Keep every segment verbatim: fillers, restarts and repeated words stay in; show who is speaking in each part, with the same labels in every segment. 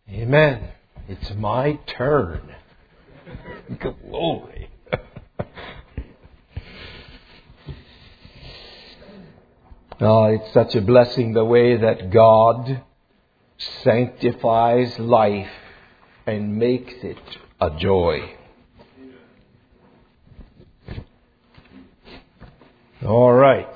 Speaker 1: Amen. It's my turn. Glory. Oh, it's such a blessing the way that God sanctifies life and makes it a joy. All right.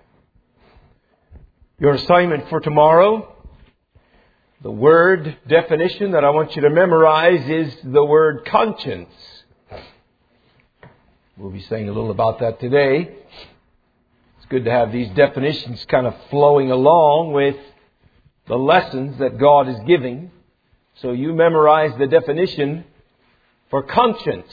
Speaker 1: Your assignment for tomorrow, the word definition that I want you to memorize is the word conscience. We'll be saying a little about that today. It's good to have these definitions kind of flowing along with the lessons that God is giving. So you memorize the definition for conscience.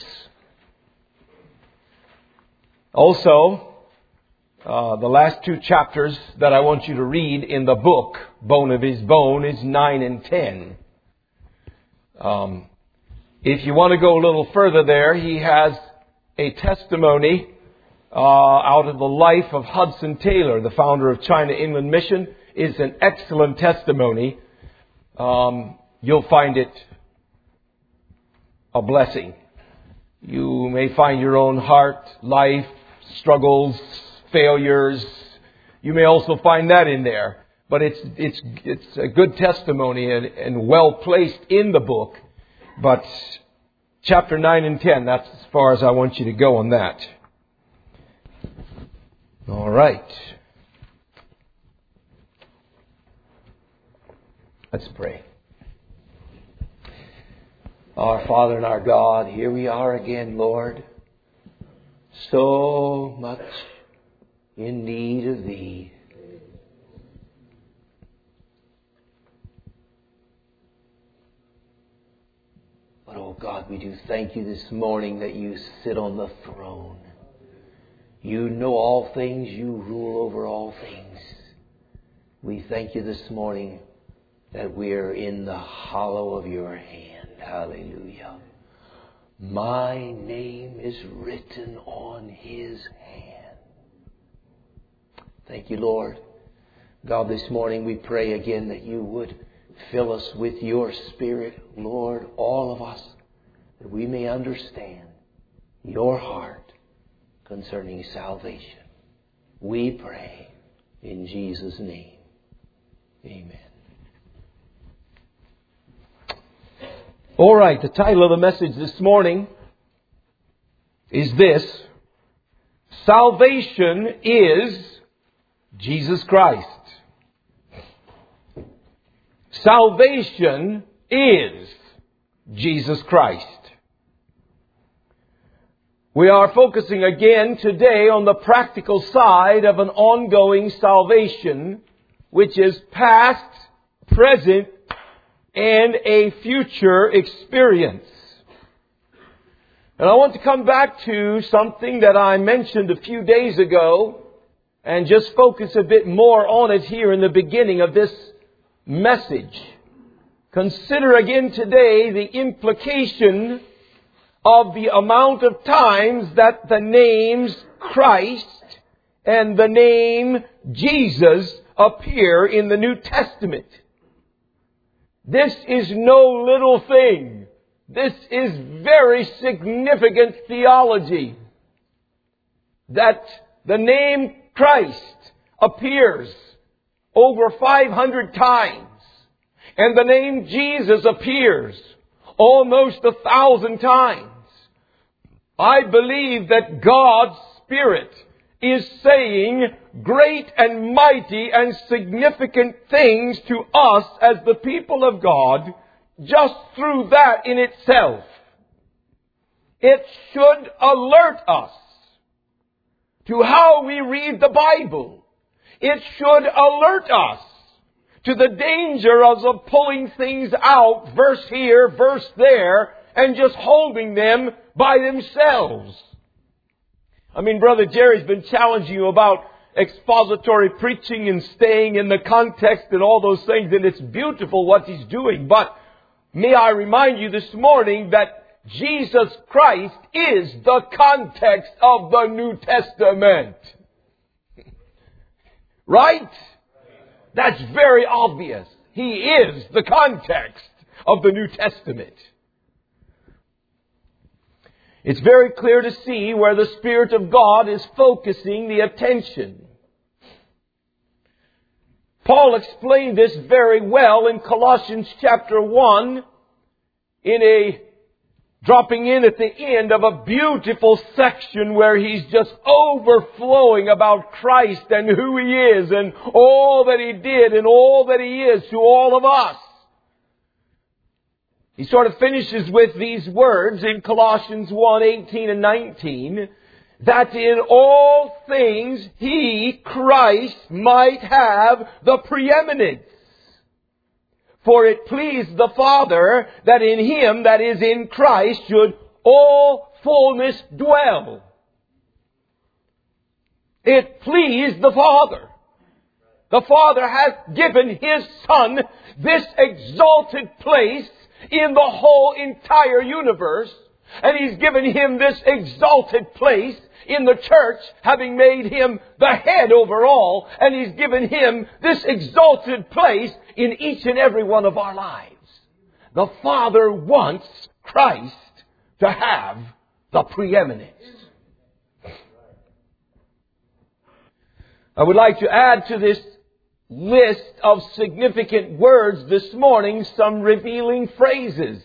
Speaker 1: Also, uh, the last two chapters that I want you to read in the book, Bone of His Bone, is nine and ten. Um, if you want to go a little further there, he has a testimony uh, out of the life of Hudson Taylor, the founder of China Inland Mission. Is an excellent testimony. Um, you'll find it a blessing. You may find your own heart, life, struggles, failures. You may also find that in there. But it's it's it's a good testimony and, and well placed in the book. But chapter nine and ten, that's as far as I want you to go on that. All right. Let's pray. Our Father and our God, here we are again, Lord. So much in need of Thee. But, oh God, we do thank You this morning that You sit on the throne. You know all things. You rule over all things. We thank You this morning that we're in the hollow of Your hand. Hallelujah. My name is written on His hand. Thank You, Lord. God, this morning we pray again that You would fill us with Your Spirit, Lord, all of us, that we may understand Your heart concerning salvation. We pray in Jesus' name. Amen. All right, the title of the message this morning is this: Salvation is Jesus Christ. Salvation is Jesus Christ. We are focusing again today on the practical side of an ongoing salvation, which is past, present, and a future experience. And I want to come back to something that I mentioned a few days ago and just focus a bit more on it here in the beginning of this message. Consider again today the implication of the amount of times that the names Christ and the name Jesus appear in the New Testament. This is no little thing. This is very significant theology. That the name Christ appears over five hundred times. And the name Jesus appears almost a thousand times. I believe that God's Spirit is saying great and mighty and significant things to us as the people of God just through that in itself. It should alert us to how we read the Bible. It should alert us to the danger of pulling things out, verse here, verse there, and just holding them by themselves. I mean, Brother Jerry's been challenging you about expository preaching and staying in the context and all those things, and it's beautiful what he's doing. But may I remind you this morning that Jesus Christ is the context of the New Testament. Right? That's very obvious. He is the context of the New Testament. It's very clear to see where the Spirit of God is focusing the attention. Paul explained this very well in Colossians chapter one, in a dropping in at the end of a beautiful section where he's just overflowing about Christ and who He is and all that He did and all that He is to all of us. He sort of finishes with these words in Colossians one, eighteen and nineteen, that in all things He, Christ, might have the preeminence. For it pleased the Father that in Him, that is in Christ, should all fullness dwell. It pleased the Father. The Father has given His Son this exalted place in the whole entire universe. And He's given Him this exalted place in the church, having made Him the head over all. And He's given Him this exalted place in each and every one of our lives. The Father wants Christ to have the preeminence. I would like to add to this list of significant words this morning some revealing phrases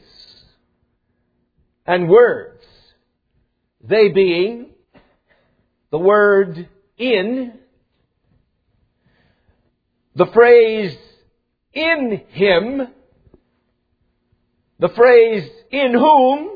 Speaker 1: and words. They being the word in, the phrase in Him, the phrase in whom,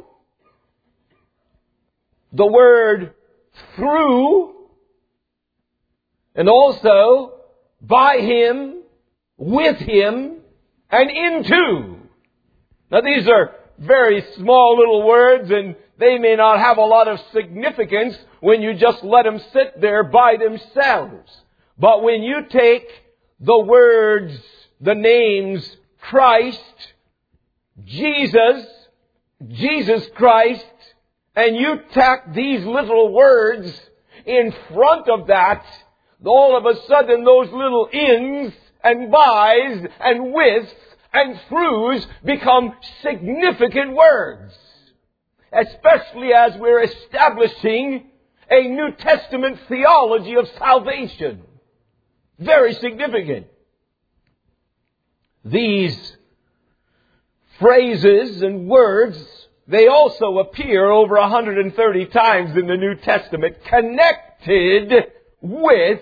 Speaker 1: the word through, and also by Him, with Him, and into. Now these are very small little words, and they may not have a lot of significance when you just let them sit there by themselves. But when you take the words, the names Christ, Jesus, Jesus Christ, and you tack these little words in front of that, all of a sudden those little ins and bys and withs and throughs become significant words. Especially as we're establishing a New Testament theology of salvation. Very significant. These phrases and words, they also appear over one hundred thirty times in the New Testament, connected with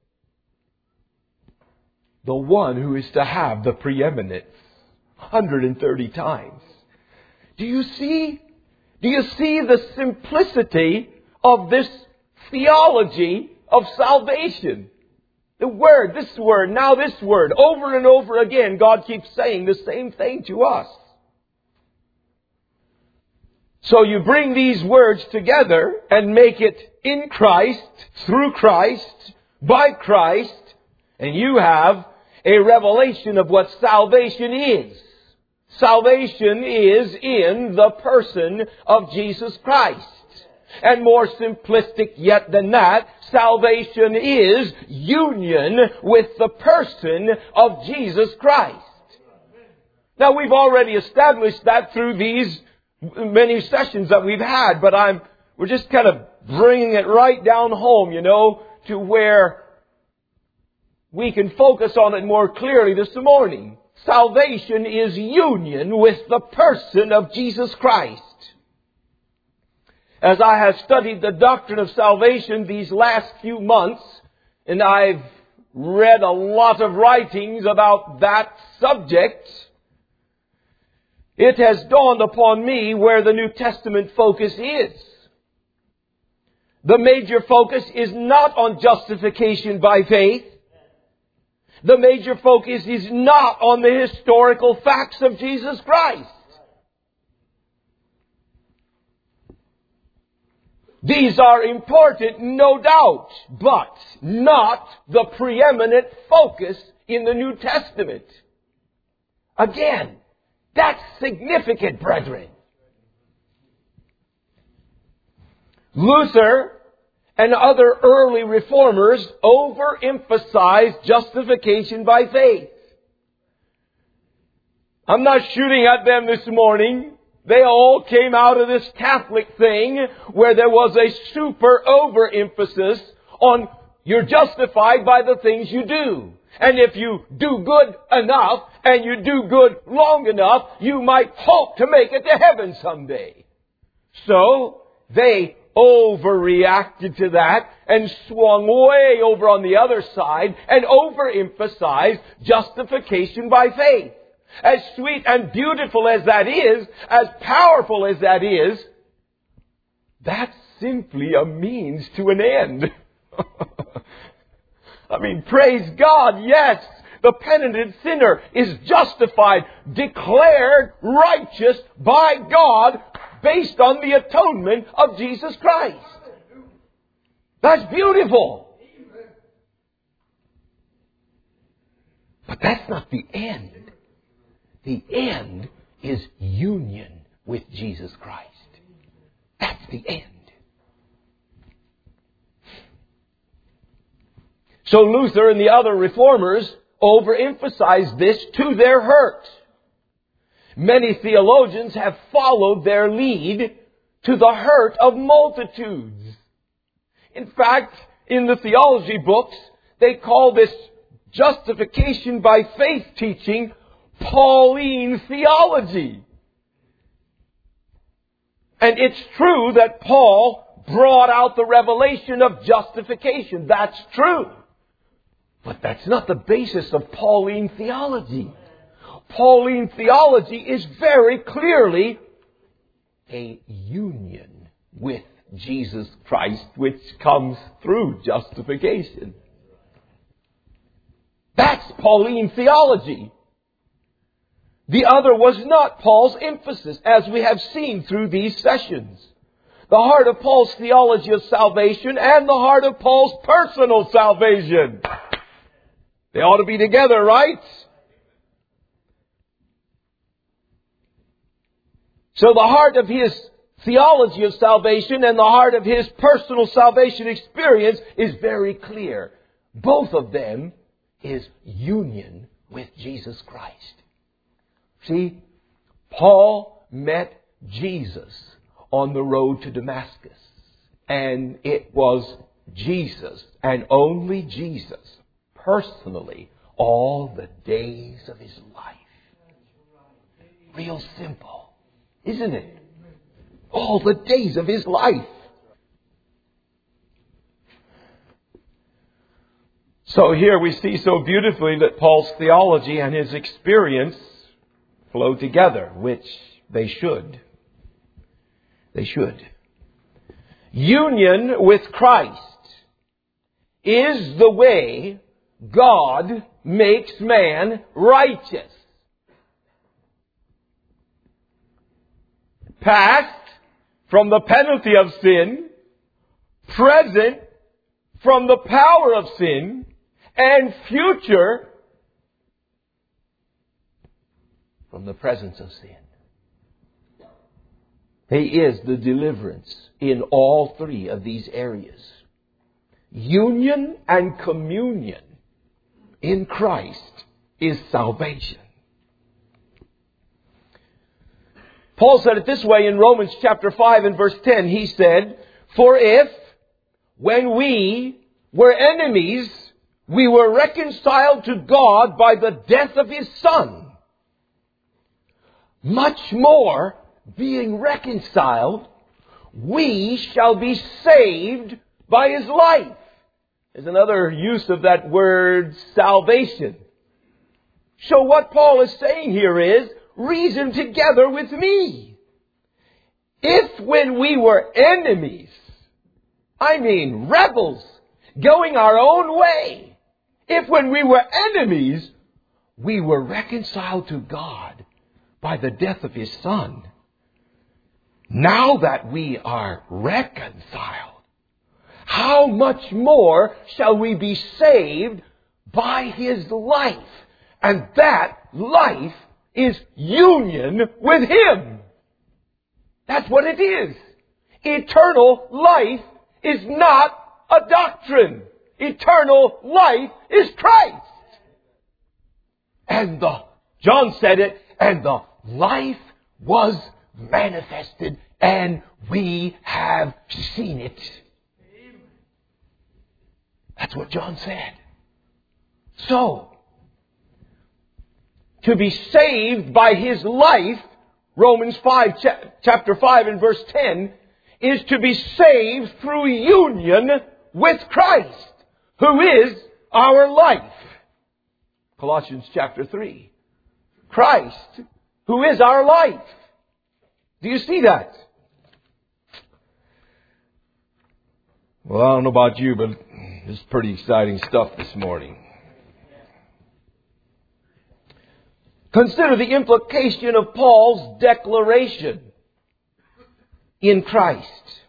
Speaker 1: the one who is to have the preeminence. one hundred thirty times. Do you see? Do you see the simplicity of this theology of salvation? The word, this word, now this word, over and over again, God keeps saying the same thing to us. So you bring these words together and make it in Christ, through Christ, by Christ, and you have a revelation of what salvation is. Salvation is in the person of Jesus Christ. And more simplistic yet than that, salvation is union with the person of Jesus Christ. Now we've already established that through these many sessions that we've had, but I'm, we're just kind of bringing it right down home, you know, to where we can focus on it more clearly this morning. Salvation is union with the person of Jesus Christ. As I have studied the doctrine of salvation these last few months, and I've read a lot of writings about that subject, it has dawned upon me where the New Testament focus is. The major focus is not on justification by faith. The major focus is not on the historical facts of Jesus Christ. These are important, no doubt, but not the preeminent focus in the New Testament. Again, that's significant, brethren. Luther and other early reformers overemphasized justification by faith. I'm not shooting at them this morning. They all came out of this Catholic thing where there was a super overemphasis on you're justified by the things you do. And if you do good enough and you do good long enough, you might hope to make it to heaven someday. So they overreacted to that and swung way over on the other side and overemphasized justification by faith. As sweet and beautiful as that is, as powerful as that is, that's simply a means to an end. I mean, praise God, yes, the penitent sinner is justified, declared righteous by God based on the atonement of Jesus Christ. That's beautiful. But that's not the end. The end is union with Jesus Christ. That's the end. So Luther and the other reformers overemphasized this to their hurt. Many theologians have followed their lead to the hurt of multitudes. In fact, in the theology books, they call this justification by faith teaching Pauline theology. And it's true that Paul brought out the revelation of justification. That's true. But that's not the basis of Pauline theology. Pauline theology is very clearly a union with Jesus Christ, which comes through justification. That's Pauline theology. The other was not Paul's emphasis, as we have seen through these sessions. The heart of Paul's theology of salvation and the heart of Paul's personal salvation. They ought to be together, right? So the heart of his theology of salvation and the heart of his personal salvation experience is very clear. Both of them is union with Jesus Christ. See, Paul met Jesus on the road to Damascus. And it was Jesus and only Jesus, personally, all the days of his life. Real simple, isn't it? All the days of his life. So here we see so beautifully that Paul's theology and his experience flow together, which they should. They should. Union with Christ is the way God makes man righteous. Past, from the penalty of sin. Present, from the power of sin. And future, from the presence of sin. He is the deliverance in all three of these areas. Union and communion in Christ is salvation. Paul said it this way in Romans chapter five and verse ten. He said, "For if, when we were enemies, we were reconciled to God by the death of His Son, much more, being reconciled, we shall be saved by His life." There's another use of that word salvation. So what Paul is saying here is, reason together with me. If when we were enemies, I mean rebels, going our own way, if when we were enemies, we were reconciled to God by the death of His Son, now that we are reconciled, how much more shall we be saved by His life? And that life is union with Him. That's what it is. Eternal life is not a doctrine. Eternal life is Christ. And the, John said it, And the life was manifested, and we have seen it. That's what John said. So, to be saved by His life, Romans five, chapter five and verse ten, is to be saved through union with Christ, who is our life. Colossians chapter three. Christ, who is our life. Do you see that? Well, I don't know about you, but this is pretty exciting stuff this morning. Consider the implication of Paul's declaration in Christ.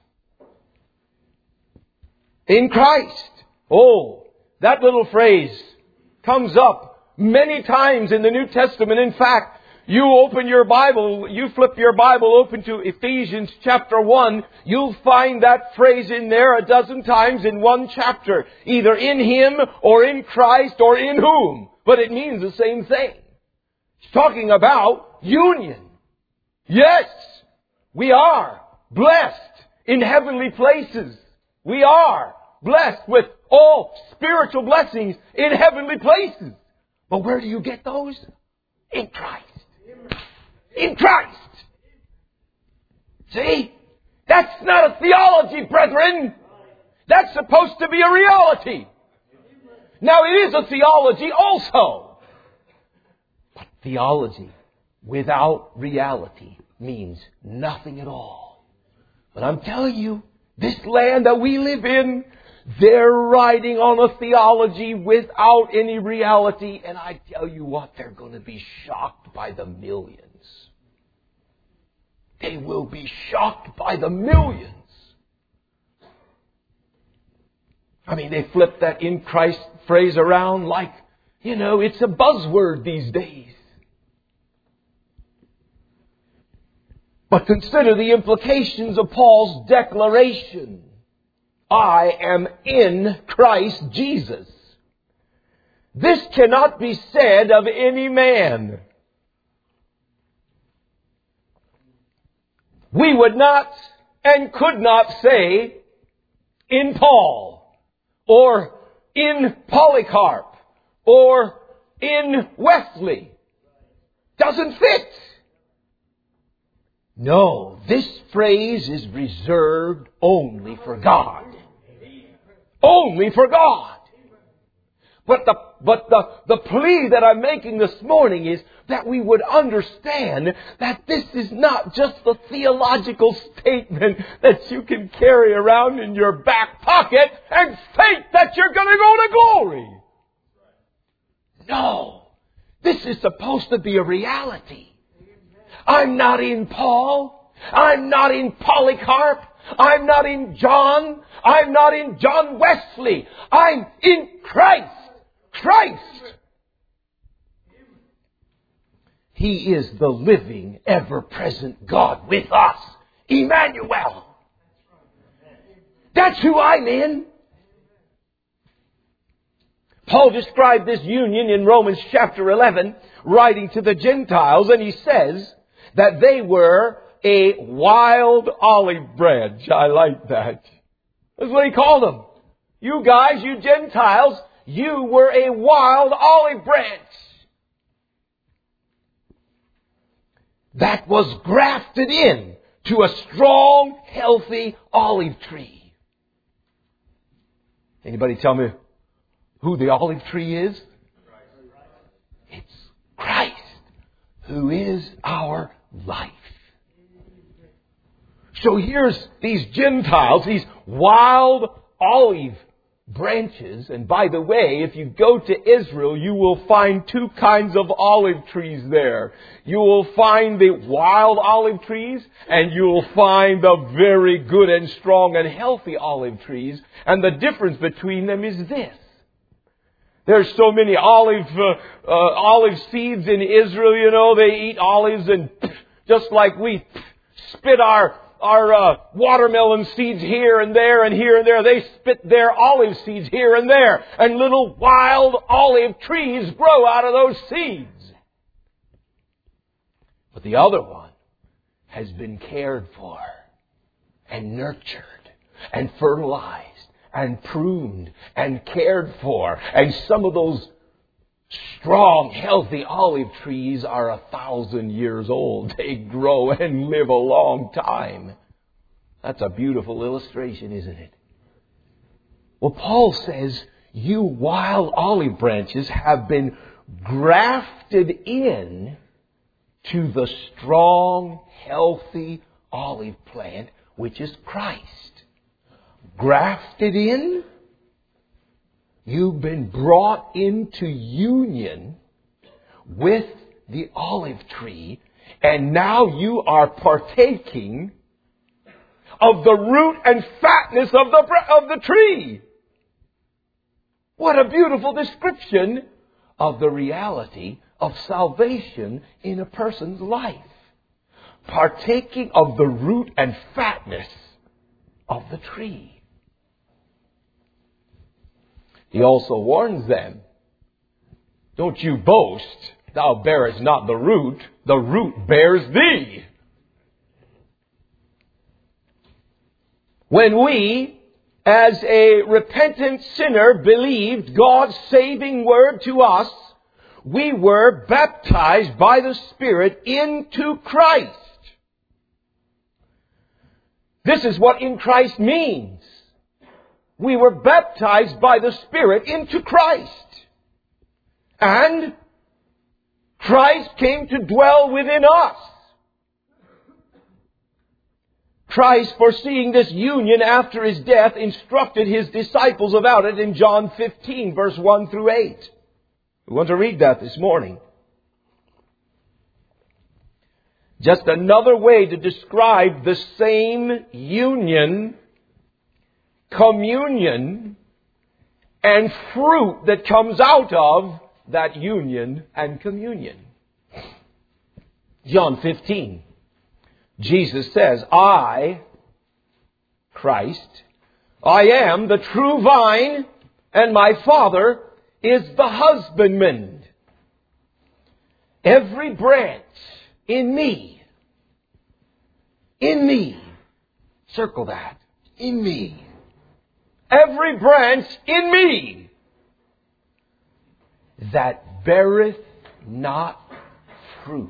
Speaker 1: In Christ. Oh, that little phrase comes up many times in the New Testament. In fact, you open your Bible, you flip your Bible open to Ephesians chapter one, you'll find that phrase in there a dozen times in one chapter. Either in Him or in Christ or in whom. But it means the same thing. It's talking about union. Yes, we are blessed in heavenly places. We are blessed with all spiritual blessings in heavenly places. But where do you get those? In Christ. In Christ. See? That's not a theology, brethren. That's supposed to be a reality. Now, it is a theology also. But theology without reality means nothing at all. But I'm telling you, this land that we live in, they're riding on a theology without any reality. And I tell you what, they're going to be shocked by the millions. They will be shocked by the millions. I mean, they flip that in Christ phrase around like, you know, it's a buzzword these days. But consider the implications of Paul's declaration. I am in Christ Jesus. This cannot be said of any man. We would not and could not say in Paul or in Polycarp or in Wesley. Doesn't fit. No, this phrase is reserved only for God. Only for God. But the but the, the plea that I'm making this morning is that we would understand that this is not just a theological statement that you can carry around in your back pocket and think that you're going to go to glory. No. This is supposed to be a reality. I'm not in Paul. I'm not in Polycarp. I'm not in John. I'm not in John Wesley. I'm in Christ. Christ. He is the living, ever-present God with us. Emmanuel. That's who I'm in. Paul described this union in Romans chapter eleven, writing to the Gentiles, and he says that they were a wild olive branch. I like that. That's what he called them. You guys, you Gentiles, you were a wild olive branch that was grafted in to a strong, healthy olive tree. Anybody tell me who the olive tree is? It's Christ, who is our life. So here's these Gentiles, these wild olive branches. And by the way, if you go to Israel, you will find two kinds of olive trees there. You will find the wild olive trees, and you will find the very good and strong and healthy olive trees. And the difference between them is this. There's so many olive uh, uh, olive seeds in Israel, you know. They eat olives, and just like we spit our our uh, watermelon seeds here and there and here and there, they spit their olive seeds here and there. And little wild olive trees grow out of those seeds. But the other one has been cared for and nurtured and fertilized and pruned and cared for. And some of those strong, healthy olive trees are a thousand years old. They grow and live a long time. That's a beautiful illustration, isn't it? Well, Paul says, you wild olive branches have been grafted in to the strong, healthy olive plant, which is Christ. Grafted in? You've been brought into union with the olive tree, and now you are partaking of the root and fatness of the, of the tree. What a beautiful description of the reality of salvation in a person's life. Partaking of the root and fatness of the tree. He also warns them, don't you boast, thou bearest not the root, the root bears thee. When we, as a repentant sinner, believed God's saving word to us, we were baptized by the Spirit into Christ. This is what in Christ means. We were baptized by the Spirit into Christ. And Christ came to dwell within us. Christ, foreseeing this union after His death, instructed His disciples about it in John fifteen, verse one through eight. We want to read that this morning. Just another way to describe the same union, communion, and fruit that comes out of that union and communion. John fifteen. Jesus says, I, Christ, I am the true vine, and my Father is the husbandman. Every branch in me, in me, circle that, in me. Every branch in me that beareth not fruit,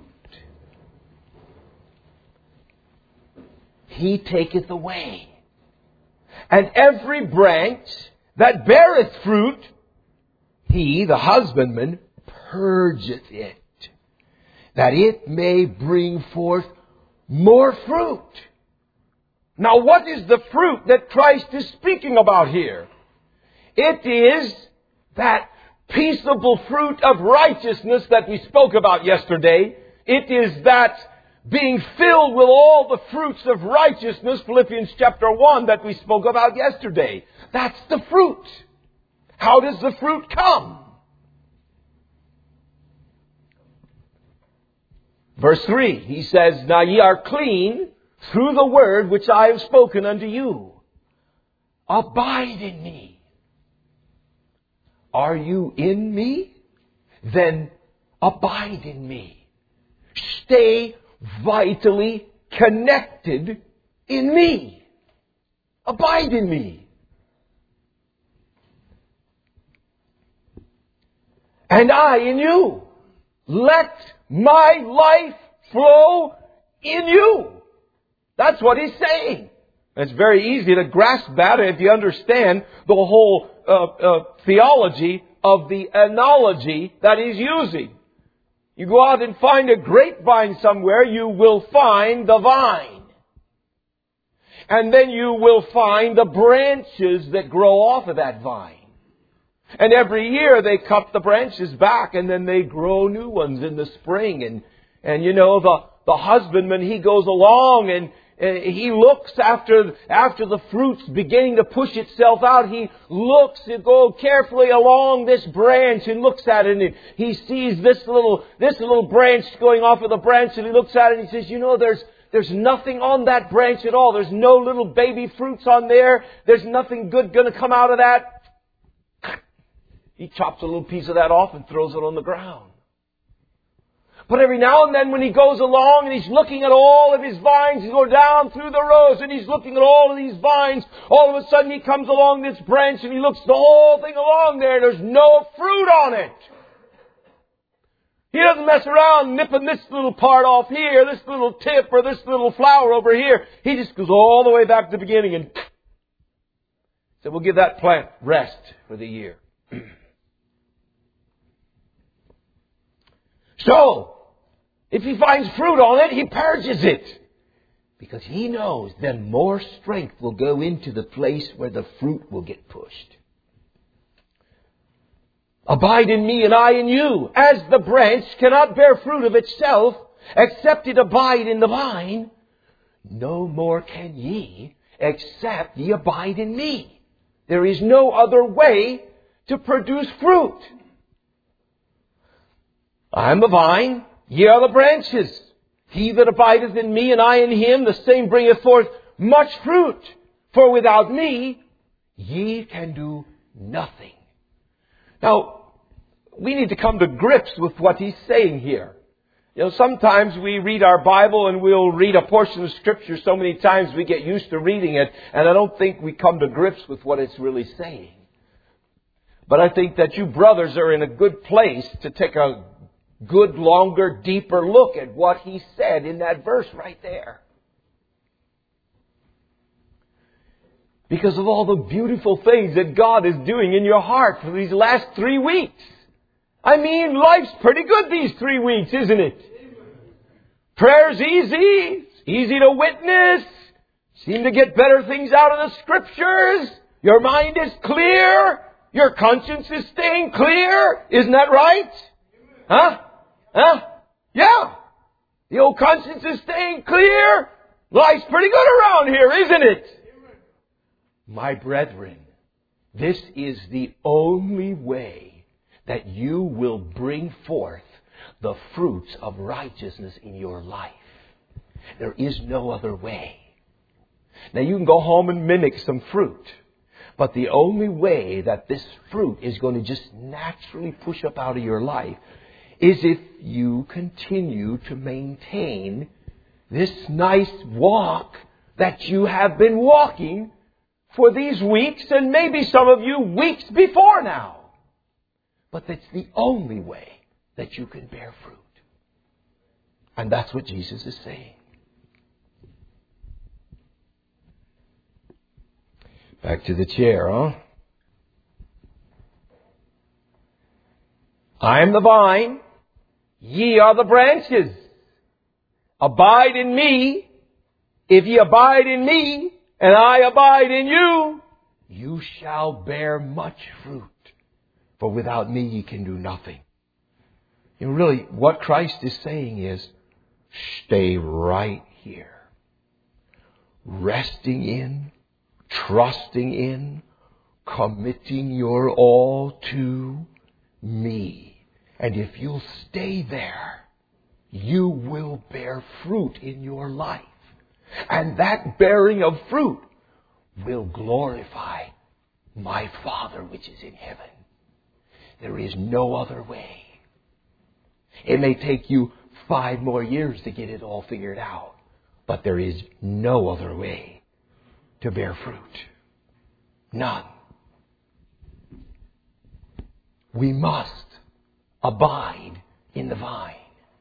Speaker 1: He taketh away. And every branch that beareth fruit, He, the husbandman, purgeth it, that it may bring forth more fruit. Now, what is the fruit that Christ is speaking about here? It is that peaceable fruit of righteousness that we spoke about yesterday. It is that being filled with all the fruits of righteousness, Philippians chapter one, that we spoke about yesterday. That's the fruit. How does the fruit come? Verse three, he says, now ye are clean through the word which I have spoken unto you. Abide in me. Are you in me? Then abide in me. Stay vitally connected in me. Abide in me. And I in you. Let my life flow in you. That's what he's saying. It's very easy to grasp that if you understand the whole uh, uh, theology of the analogy that he's using. You go out and find a grapevine somewhere, you will find the vine. And then you will find the branches that grow off of that vine. And every year they cut the branches back and then they grow new ones in the spring. And, and you know, the, the husbandman, he goes along and he looks after after the fruit's beginning to push itself out. He looks and goes carefully along this branch and looks at it, and he sees this little this little branch going off of the branch, and he looks at it and he says, you know, there's there's nothing on that branch at all. There's no little baby fruits on there. There's nothing good going to come out of that. He chops a little piece of that off and throws it on the ground. But every now and then when he goes along and he's looking at all of his vines, he's going down through the rows and he's looking at all of these vines, all of a sudden he comes along this branch and he looks the whole thing along there. There's no fruit on it. He doesn't mess around nipping this little part off here, this little tip or this little flower over here. He just goes all the way back to the beginning and so we'll give that plant rest for the year. So, if he finds fruit on it, he purges it. Because he knows then more strength will go into the place where the fruit will get pushed. Abide in me and I in you. As the branch cannot bear fruit of itself, except it abide in the vine, no more can ye, except ye abide in me. There is no other way to produce fruit. I am the vine, ye are the branches. He that abideth in me and I in him, the same bringeth forth much fruit. For without me, ye can do nothing. Now, we need to come to grips with what he's saying here. You know, sometimes we read our Bible and we'll read a portion of Scripture so many times we get used to reading it, and I don't think we come to grips with what it's really saying. But I think that you brothers are in a good place to take a good, longer, deeper look at what he said in that verse right there. Because of all the beautiful things that God is doing in your heart for these last three weeks. I mean, life's pretty good these three weeks, isn't it? Prayer's easy. It's easy to witness. Seem to get better things out of the Scriptures. Your mind is clear. Your conscience is staying clear. Isn't that right? Huh? Huh? Yeah. The old conscience is staying clear. Life's pretty good around here, isn't it? My brethren, this is the only way that you will bring forth the fruits of righteousness in your life. There is no other way. Now you can go home and mimic some fruit. But the only way that this fruit is going to just naturally push up out of your life is if you continue to maintain this nice walk that you have been walking for these weeks and maybe some of you weeks before now. But that's the only way that you can bear fruit. And that's what Jesus is saying. Back to the chair, huh? I am the vine, ye are the branches. Abide in me. If ye abide in me, and I abide in you, you shall bear much fruit. For without me ye can do nothing. You know, really, what Christ is saying is, stay right here. Resting in, trusting in, committing your all to me. And if you'll stay there, you will bear fruit in your life. And that bearing of fruit will glorify my Father which is in heaven. There is no other way. It may take you five more years to get it all figured out, but there is no other way to bear fruit. None. We must abide in the vine.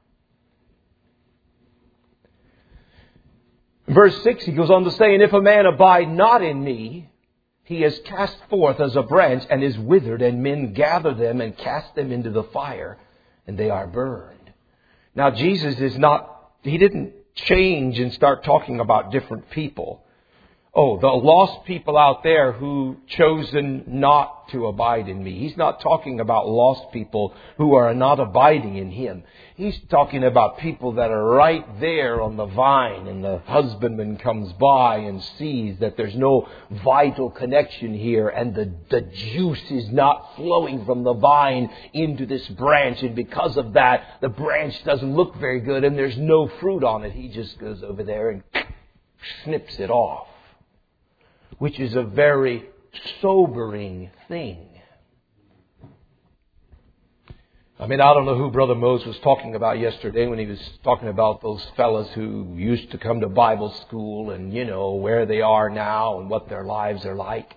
Speaker 1: Verse six, he goes on to say, and if a man abide not in me, he is cast forth as a branch and is withered, and men gather them and cast them into the fire, and they are burned. Now, Jesus is not, he didn't change and start talking about different people. Oh, the lost people out there who chosen not to abide in me. He's not talking about lost people who are not abiding in Him. He's talking about people that are right there on the vine, and the husbandman comes by and sees that there's no vital connection here, and the, the juice is not flowing from the vine into this branch, and because of that, the branch doesn't look very good and there's no fruit on it. He just goes over there and snips it off, which is a very sobering thing. I mean, I don't know who Brother Mose was talking about yesterday when he was talking about those fellas who used to come to Bible school and, you know, where they are now and what their lives are like.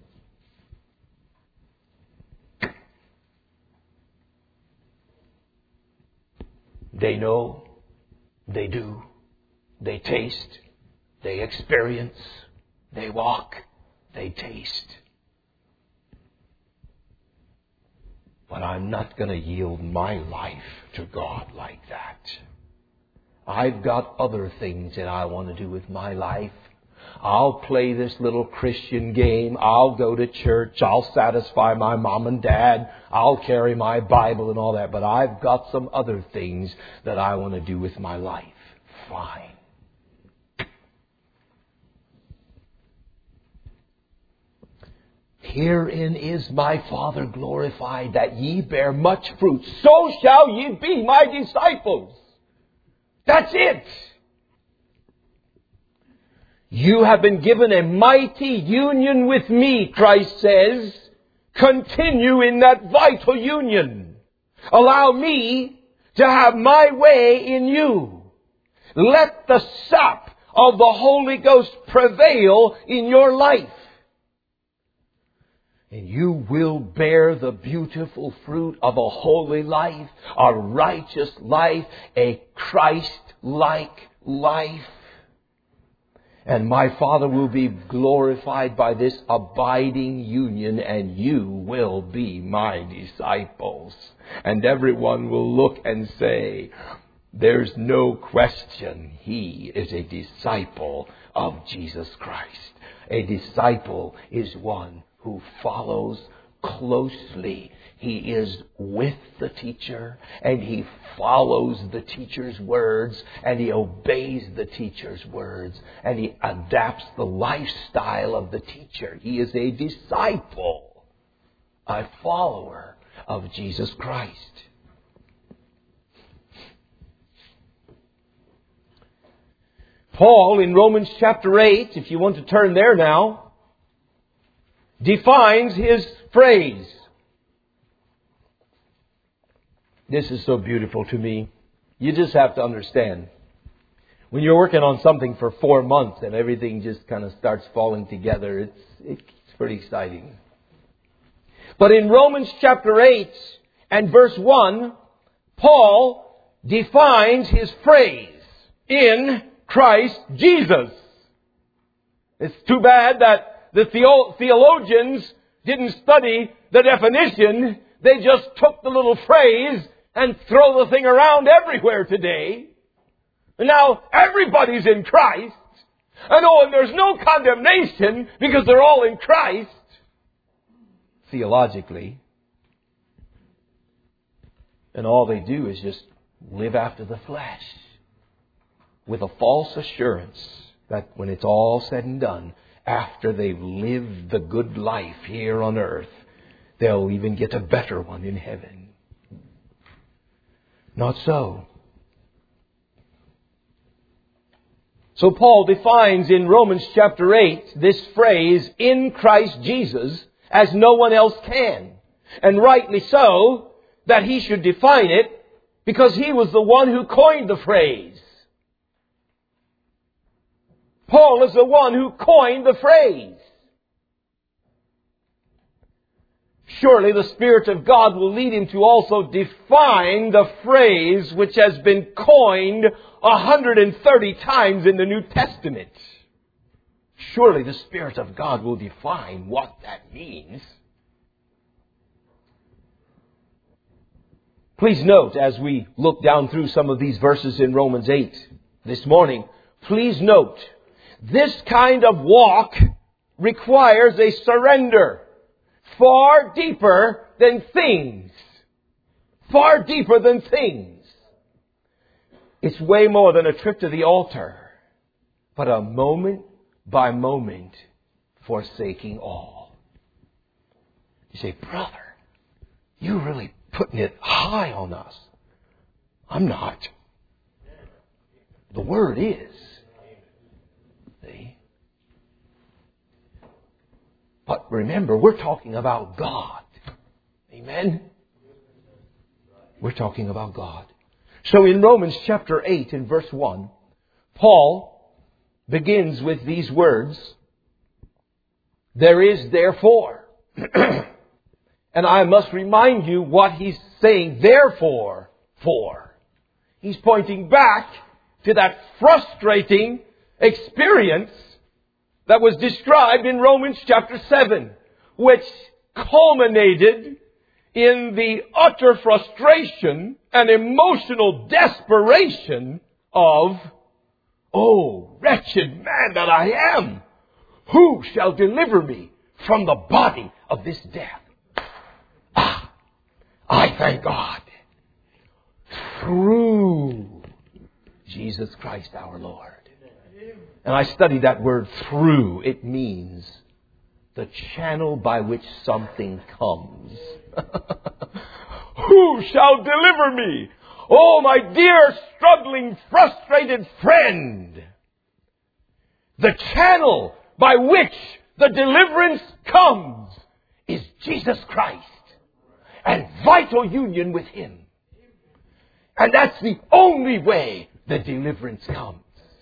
Speaker 1: They know, they do, they taste, they experience, they walk, they taste. But I'm not going to yield my life to God like that. I've got other things that I want to do with my life. I'll play this little Christian game. I'll go to church. I'll satisfy my mom and dad. I'll carry my Bible and all that. But I've got some other things that I want to do with my life. Fine. Herein is my Father glorified, that ye bear much fruit. So shall ye be my disciples. That's it. You have been given a mighty union with me, Christ says. Continue in that vital union. Allow me to have my way in you. Let the sap of the Holy Ghost prevail in your life. And you will bear the beautiful fruit of a holy life, a righteous life, a Christ-like life. And my Father will be glorified by this abiding union, and you will be my disciples. And everyone will look and say, there's no question he is a disciple of Jesus Christ. A disciple is one who follows closely. He is with the teacher, and he follows the teacher's words, and he obeys the teacher's words, and he adapts the lifestyle of the teacher. He is a disciple, a follower of Jesus Christ. Paul, in Romans chapter eight, if you want to turn there now, defines his phrase. This is so beautiful to me. You just have to understand. When you're working on something for four months and everything just kind of starts falling together, it's, it's pretty exciting. But in Romans chapter eight and verse one, Paul defines his phrase, in Christ Jesus. It's too bad that the theologians didn't study the definition. They just took the little phrase and throw the thing around everywhere today. And now everybody's in Christ. And oh, and there's no condemnation because they're all in Christ. Theologically. And all they do is just live after the flesh. With a false assurance that when it's all said and done, after they've lived the good life here on earth, they'll even get a better one in heaven. Not so. So Paul defines in Romans chapter eight this phrase, in Christ Jesus, as no one else can. And rightly so, that he should define it, because he was the one who coined the phrase. Paul is the one who coined the phrase. Surely the Spirit of God will lead him to also define the phrase which has been coined one hundred thirty times in the New Testament. Surely the Spirit of God will define what that means. Please note, as we look down through some of these verses in Romans eight this morning, please note, this kind of walk requires a surrender far deeper than things. Far deeper than things. It's way more than a trip to the altar, but a moment by moment forsaking all. You say, brother, you're really putting it high on us. I'm not. The Word is. See? But remember, we're talking about God. Amen? We're talking about God. So in Romans chapter eight and verse one, Paul begins with these words, there is therefore. And I must remind you what he's saying therefore for. He's pointing back to that frustrating experience that was described in Romans chapter seven, which culminated in the utter frustration and emotional desperation of, oh, wretched man that I am, who shall deliver me from the body of this death? Ah, I thank God through Jesus Christ our Lord. And I studied that word through. It means the channel by which something comes. Who shall deliver me? Oh, my dear, struggling, frustrated friend. The channel by which the deliverance comes is Jesus Christ and vital union with Him. And that's the only way the deliverance comes.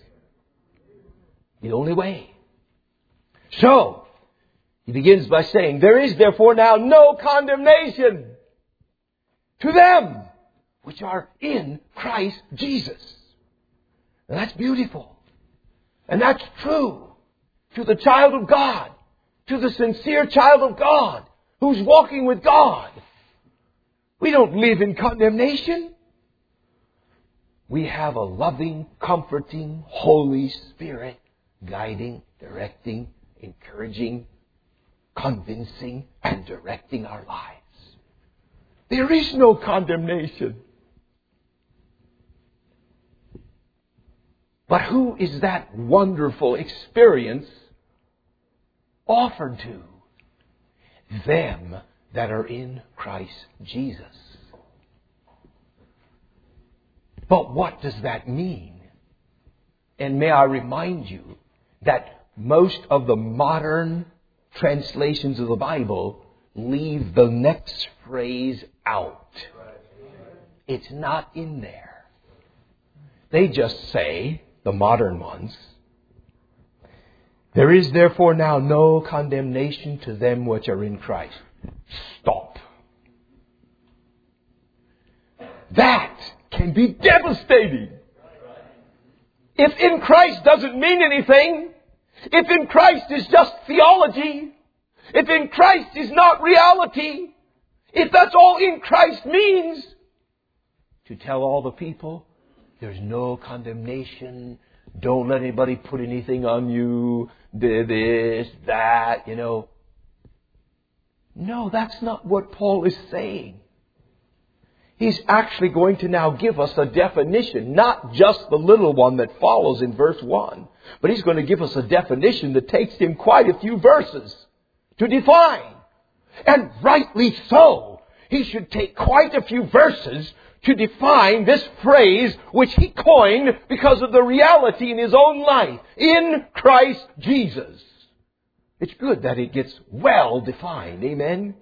Speaker 1: The only way. So, he begins by saying, there is therefore now no condemnation to them which are in Christ Jesus. And that's beautiful. And that's true to the child of God, to the sincere child of God who's walking with God. We don't live in condemnation. We have a loving, comforting, Holy Spirit guiding, directing, encouraging, convincing, and directing our lives. There is no condemnation. But who is that wonderful experience offered to? Them that are in Christ Jesus. But what does that mean? And may I remind you that most of the modern translations of the Bible leave the next phrase out. It's not in there. They just say, the modern ones, there is therefore now no condemnation to them which are in Christ. Stop. That can be devastating. If in Christ doesn't mean anything, if in Christ is just theology, if in Christ is not reality, if that's all in Christ means, to tell all the people, there's no condemnation, don't let anybody put anything on you, this, that, you know. No, that's not what Paul is saying. He's actually going to now give us a definition, not just the little one that follows in verse one, but he's going to give us a definition that takes him quite a few verses to define. And rightly so. He should take quite a few verses to define this phrase which he coined because of the reality in his own life. In Christ Jesus. It's good that it gets well defined. Amen?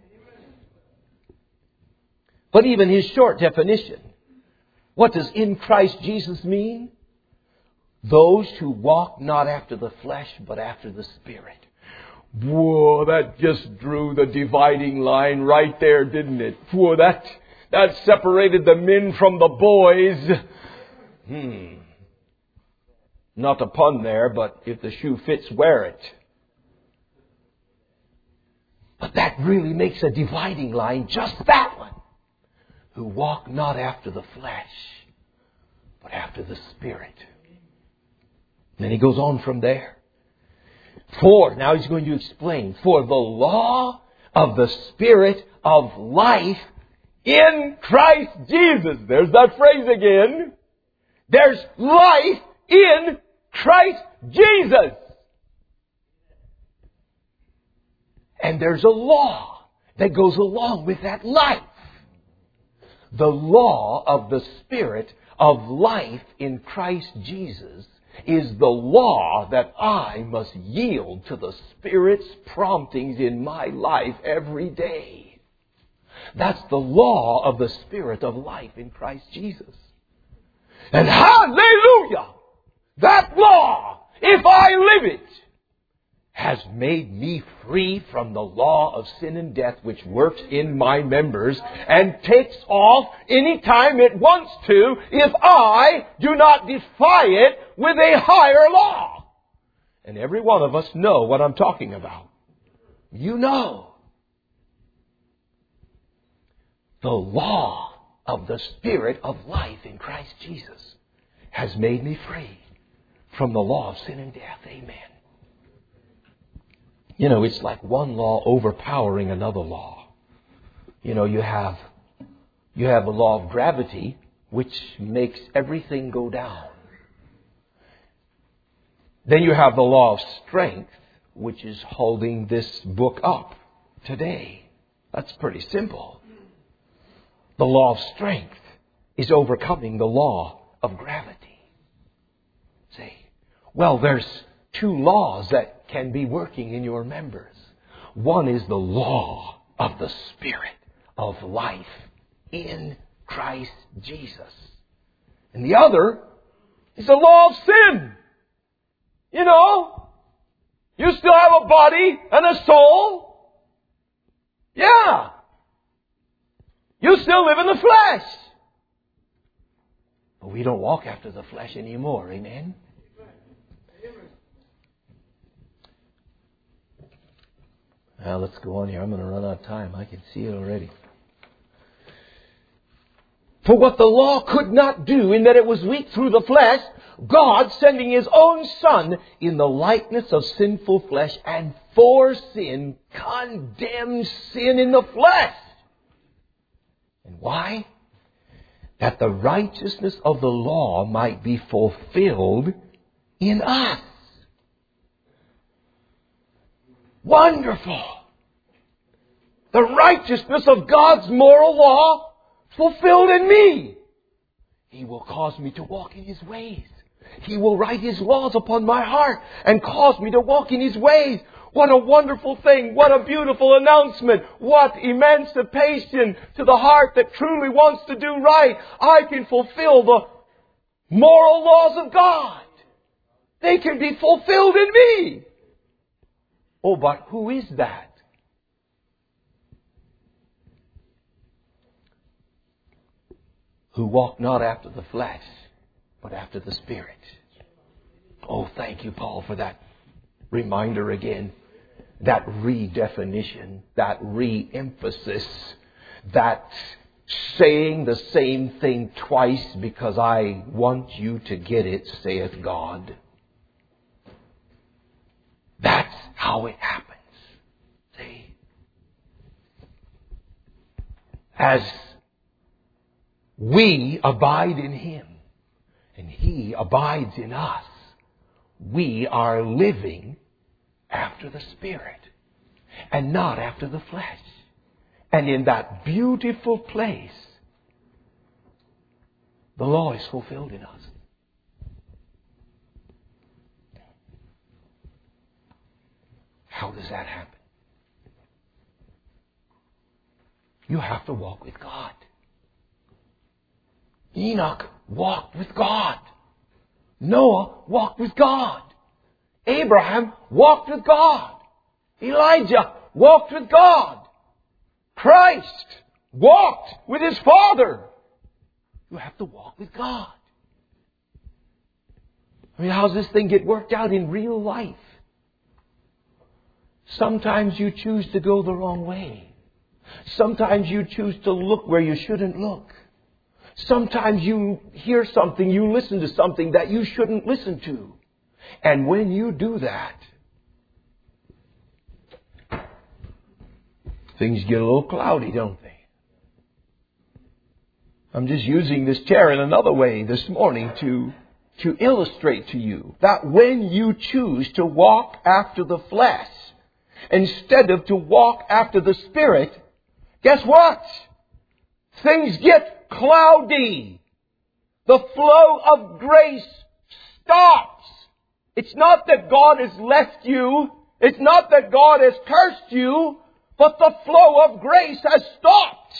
Speaker 1: But even his short definition, what does in Christ Jesus mean? Those who walk not after the flesh, but after the Spirit. Whoa, that just drew the dividing line right there, didn't it? Whoa, that, that separated the men from the boys. Hmm. Not a pun there, but if the shoe fits, wear it. But that really makes a dividing line, just that one. Who walk not after the flesh, but after the Spirit. Then he goes on from there. For, now he's going to explain, for the law of the Spirit of life in Christ Jesus. There's that phrase again. There's life in Christ Jesus. And there's a law that goes along with that life. The law of the Spirit of life in Christ Jesus is the law that I must yield to the Spirit's promptings in my life every day. That's the law of the Spirit of life in Christ Jesus. And hallelujah! That law, if I live it, has made me free from the law of sin and death which works in my members and takes off any time it wants to if I do not defy it with a higher law. And every one of us know what I'm talking about. You know. The law of the Spirit of life in Christ Jesus has made me free from the law of sin and death. Amen. You know, it's like one law overpowering another law. You know, you have you have the law of gravity, which makes everything go down. Then you have the law of strength, which is holding this book up today. That's pretty simple. The law of strength is overcoming the law of gravity. See? Well, there's two laws that can be working in your members. One is the law of the Spirit of life in Christ Jesus. And the other is the law of sin. You know, you still have a body and a soul. Yeah. You still live in the flesh. But we don't walk after the flesh anymore. Amen? Now let's go on here. I'm going to run out of time. I can see it already. For what the law could not do, in that it was weak through the flesh, God, sending His own Son in the likeness of sinful flesh, and for sin, condemned sin in the flesh. And why? That the righteousness of the law might be fulfilled in us. Wonderful! The righteousness of God's moral law fulfilled in me. He will cause me to walk in His ways. He will write His laws upon my heart and cause me to walk in His ways. What a wonderful thing. What a beautiful announcement. What emancipation to the heart that truly wants to do right. I can fulfill the moral laws of God. They can be fulfilled in me. Oh, but who is that? Who walk not after the flesh, but after the Spirit. Oh, thank you, Paul, for that reminder again. That redefinition, that re-emphasis, that saying the same thing twice because I want you to get it, saith God. That's how it happens. See? As we abide in Him and He abides in us, we are living after the Spirit and not after the flesh. And in that beautiful place, the law is fulfilled in us. How does that happen? You have to walk with God. Enoch walked with God. Noah walked with God. Abraham walked with God. Elijah walked with God. Christ walked with His Father. You have to walk with God. I mean, how does this thing get worked out in real life? Sometimes you choose to go the wrong way. Sometimes you choose to look where you shouldn't look. Sometimes you hear something, you listen to something that you shouldn't listen to. And when you do that, things get a little cloudy, don't they? I'm just using this chair in another way this morning to, to illustrate to you that when you choose to walk after the flesh instead of to walk after the Spirit, guess what? Things get cloudy. The flow of grace stops. It's not that God has left you. It's not that God has cursed you. but the flow of grace has stopped.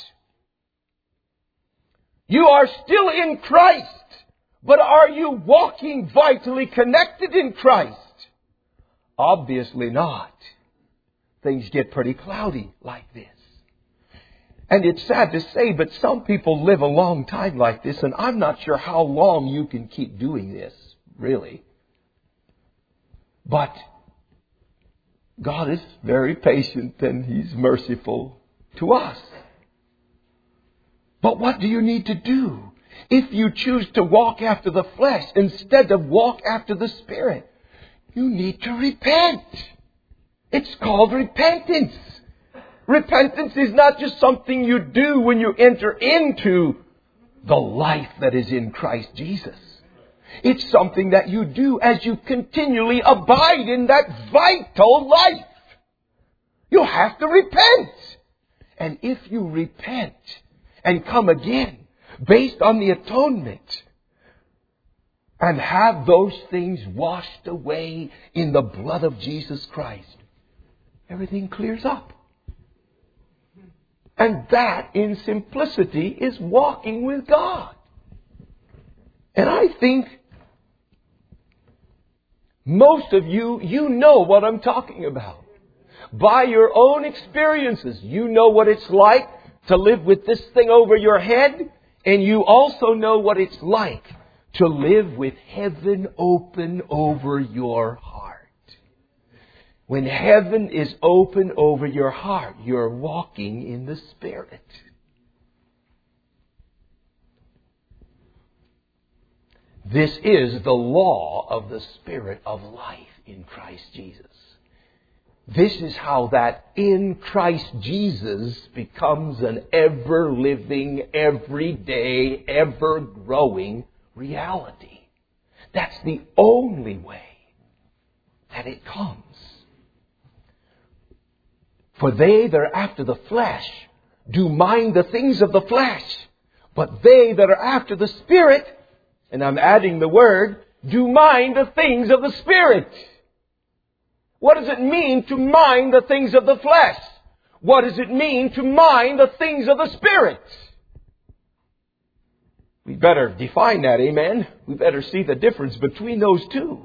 Speaker 1: You are still in Christ, but are you walking vitally connected in Christ? Obviously not. Things get pretty cloudy like this. And it's sad to say, but some people live a long time like this, and I'm not sure how long you can keep doing this, really. But God is very patient and He's merciful to us. But what do you need to do if you choose to walk after the flesh instead of walk after the Spirit? You need to repent. It's called repentance. Repentance is not just something you do when you enter into the life that is in Christ Jesus. It's something that you do as you continually abide in that vital life. You have to repent. And if you repent and come again based on the atonement and have those things washed away in the blood of Jesus Christ, everything clears up. And that, in simplicity, is walking with God. And I think most of you, you know what I'm talking about. By your own experiences, you know what it's like to live with this thing over your head. And you also know what it's like to live with heaven open over your heart. When heaven is open over your heart, you're walking in the Spirit. This is the law of the Spirit of life in Christ Jesus. This is how that in Christ Jesus becomes an ever-living, everyday, ever-growing reality. That's the only way that it comes. For they that are after the flesh do mind the things of the flesh, but they that are after the Spirit, and I'm adding the word, do mind the things of the Spirit. What does it mean to mind the things of the flesh? What does it mean to mind the things of the Spirit? We better define that, amen? We better see the difference between those two.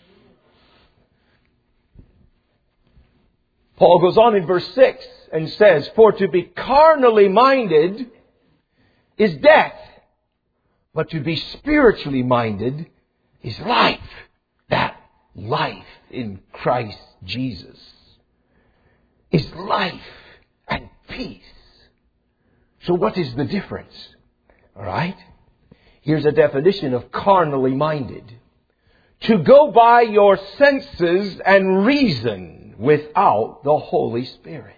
Speaker 1: Paul goes on in verse six and says, for to be carnally minded is death, but to be spiritually minded is life. That life in Christ Jesus is life and peace. So what is the difference? All right. Here's a definition of carnally minded. To go by your senses and reason without the Holy Spirit.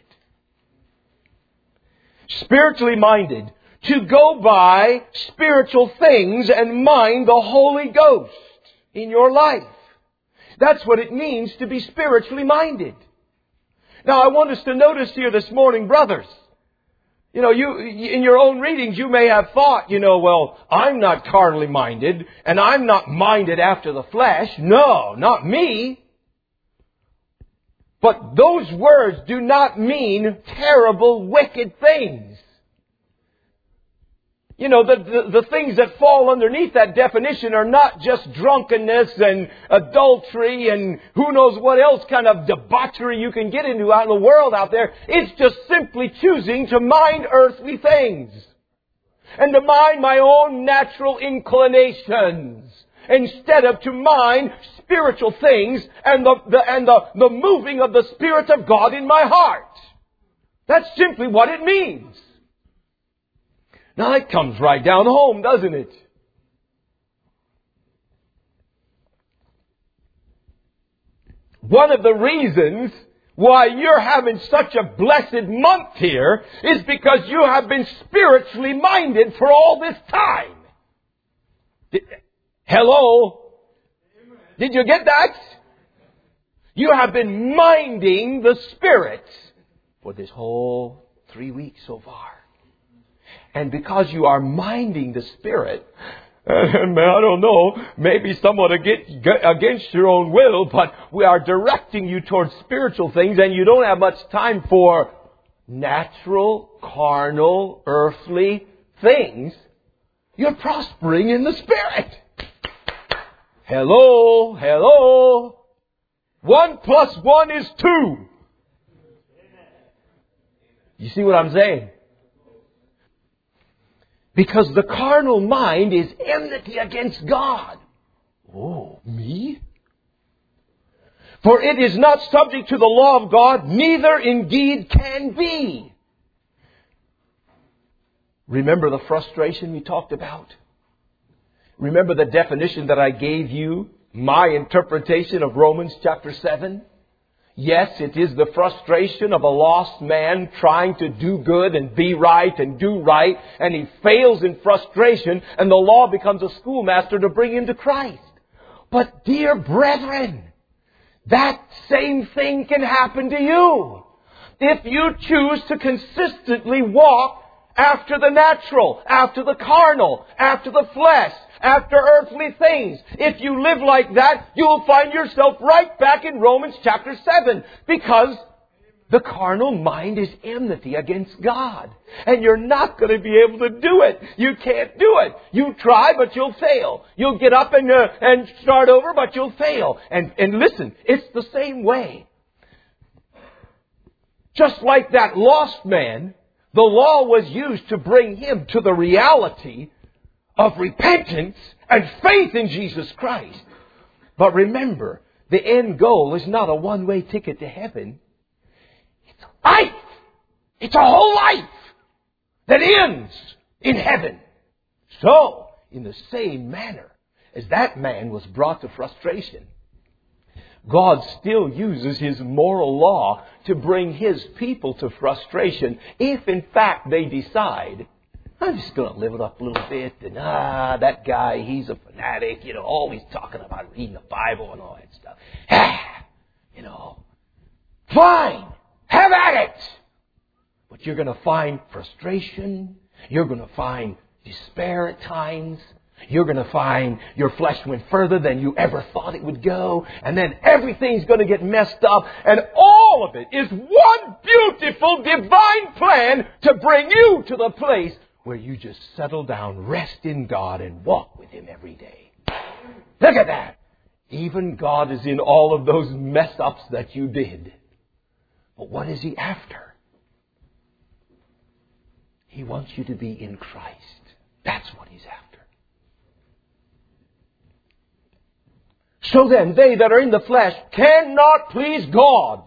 Speaker 1: Spiritually minded. To go by spiritual things and mind the Holy Ghost in your life. That's what it means to be spiritually minded. Now I want us to notice here this morning, brothers. You know, you, in your own readings, you may have thought, you know, well, I'm not carnally minded and I'm not minded after the flesh. No, not me. But those words do not mean terrible, wicked things. You know, the, the, the things that fall underneath that definition are not just drunkenness and adultery and who knows what else kind of debauchery you can get into out in the world out there. It's just simply choosing to mind earthly things and to mind my own natural inclinations instead of to mind spiritual things and the, the, and the, the moving of the Spirit of God in my heart. That's simply what it means. Now that comes right down home, doesn't it? One of the reasons why you're having such a blessed month here is because you have been spiritually minded for all this time. Did, hello? Did you get that? You have been minding the Spirit for this whole three weeks so far. And because you are minding the Spirit, and I don't know, maybe somewhat against your own will, but we are directing you towards spiritual things and you don't have much time for natural, carnal, earthly things, you're prospering in the Spirit. Hello, hello. One plus one is two. You see what I'm saying? Because the carnal mind is enmity against God. Oh, me? For it is not subject to the law of God, neither indeed can be. Remember the frustration we talked about? Remember the definition that I gave you? My interpretation of Romans chapter seven? Yes, it is the frustration of a lost man trying to do good and be right and do right, and he fails in frustration, and the law becomes a schoolmaster to bring him to Christ. But dear brethren, that same thing can happen to you if you choose to consistently walk after the natural, after the carnal, after the flesh, after earthly things. If you live like that, you'll find yourself right back in Romans chapter seven, because the carnal mind is enmity against God. And you're not going to be able to do it. You can't do it. You try, but you'll fail. You'll get up and, uh, and start over, but you'll fail. And, and listen, it's the same way. Just like that lost man, the law was used to bring him to the reality of repentance and faith in Jesus Christ. But remember, the end goal is not a one-way ticket to heaven. It's a life. It's a whole life that ends in heaven. So, in the same manner as that man was brought to frustration, God still uses His moral law to bring His people to frustration if, in fact, they decide, I'm just going to live it up a little bit, and ah, that guy, he's a fanatic, you know, always talking about reading the Bible and all that stuff. Ah, you know, fine, have at it. But you're going to find frustration. You're going to find despair at times. You're going to find your flesh went further than you ever thought it would go. And then everything's going to get messed up. And all of it is one beautiful divine plan to bring you to the place where you just settle down, rest in God, and walk with Him every day. Look at that. Even God is in all of those mess-ups that you did. But what is He after? He wants you to be in Christ. That's what He's after. So then, they that are in the flesh cannot please God.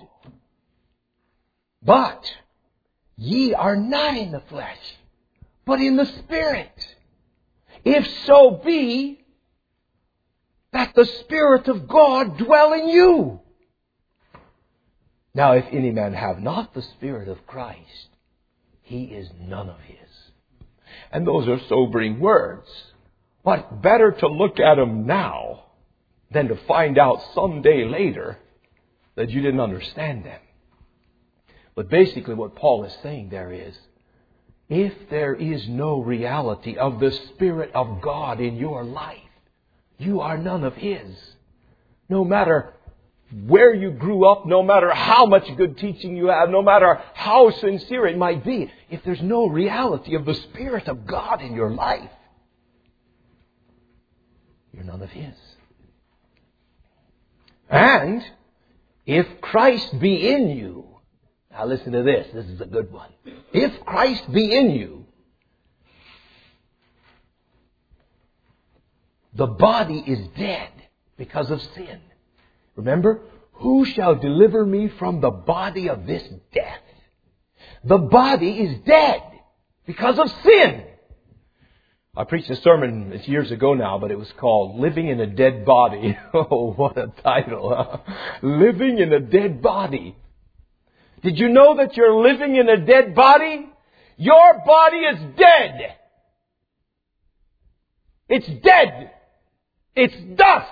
Speaker 1: But ye are not in the flesh, but in the Spirit. If so be that the Spirit of God dwell in you. Now, if any man have not the Spirit of Christ, he is none of His. And those are sobering words. But better to look at them now than to find out someday later that you didn't understand them. But basically what Paul is saying there is, if there is no reality of the Spirit of God in your life, you are none of His. No matter where you grew up, no matter how much good teaching you have, no matter how sincere it might be, if there's no reality of the Spirit of God in your life, you're none of His. And if Christ be in you, now listen to this, this is a good one. If Christ be in you, the body is dead because of sin. Remember, who shall deliver me from the body of this death? The body is dead because of sin. I preached a sermon, it's years ago now, but it was called Living in a Dead Body. Oh, what a title, huh? Living in a Dead Body. Did you know that you're living in a dead body? Your body is dead. It's dead. It's dust.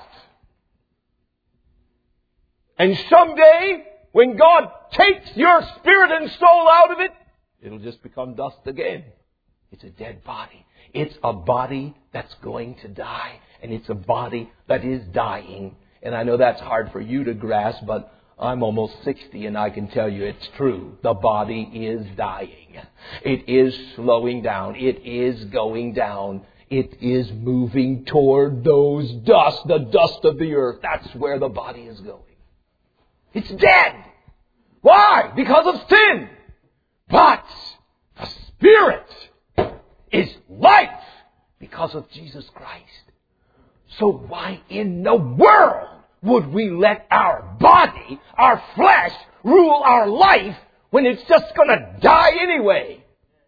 Speaker 1: And someday, when God takes your spirit and soul out of it, it'll just become dust again. It's a dead body. It's a body that's going to die. And it's a body that is dying. And I know that's hard for you to grasp, but I'm almost sixty and I can tell you it's true. The body is dying. It is slowing down. It is going down. It is moving toward those dust, the dust of the earth. That's where the body is going. It's dead. Why? Because of sin. But the Spirit is life because of Jesus Christ. So why in the world would we let our body, our flesh, rule our life when it's just going to die anyway?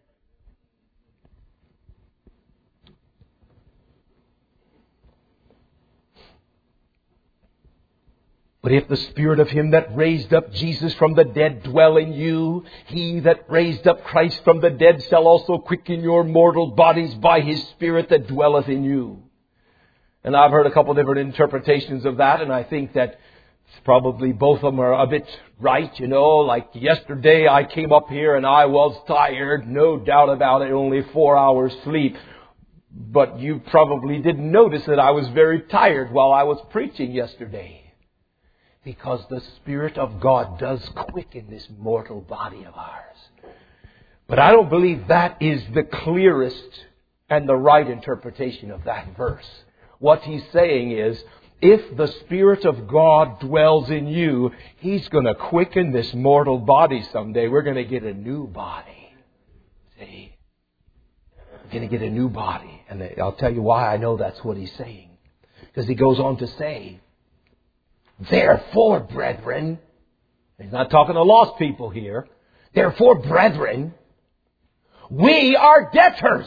Speaker 1: But if the Spirit of Him that raised up Jesus from the dead dwell in you, He that raised up Christ from the dead shall also quicken your mortal bodies by His Spirit that dwelleth in you. And I've heard a couple different interpretations of that, and I think that probably both of them are a bit right. You know, like yesterday I came up here and I was tired, no doubt about it, only four hours sleep. But you probably didn't notice that I was very tired while I was preaching yesterday. Because the Spirit of God does quicken this mortal body of ours. But I don't believe that is the clearest and the right interpretation of that verse. What he's saying is, if the Spirit of God dwells in you, He's going to quicken this mortal body someday. We're going to get a new body. See? We're going to get a new body. And I'll tell you why I know that's what he's saying. Because he goes on to say, therefore, brethren, he's not talking to lost people here. Therefore, brethren, we are debtors.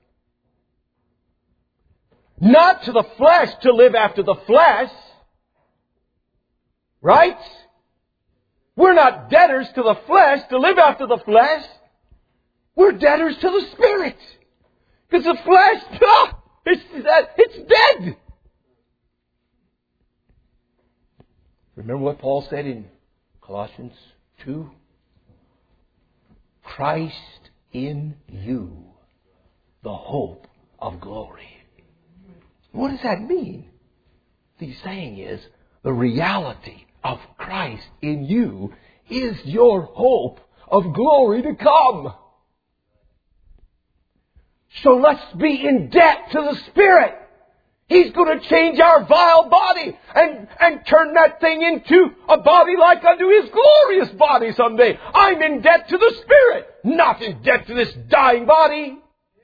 Speaker 1: Not to the flesh to live after the flesh. Right? We're not debtors to the flesh to live after the flesh. We're debtors to the Spirit. Because the flesh, ah, it's, it's dead. Remember what Paul said in Colossians two? Christ in you, the hope of glory. What does that mean? What he's saying is the reality of Christ in you is your hope of glory to come. So let's be in debt to the Spirit. He's going to change our vile body and, and turn that thing into a body like unto His glorious body someday. I'm in debt to the Spirit, not in debt to this dying body.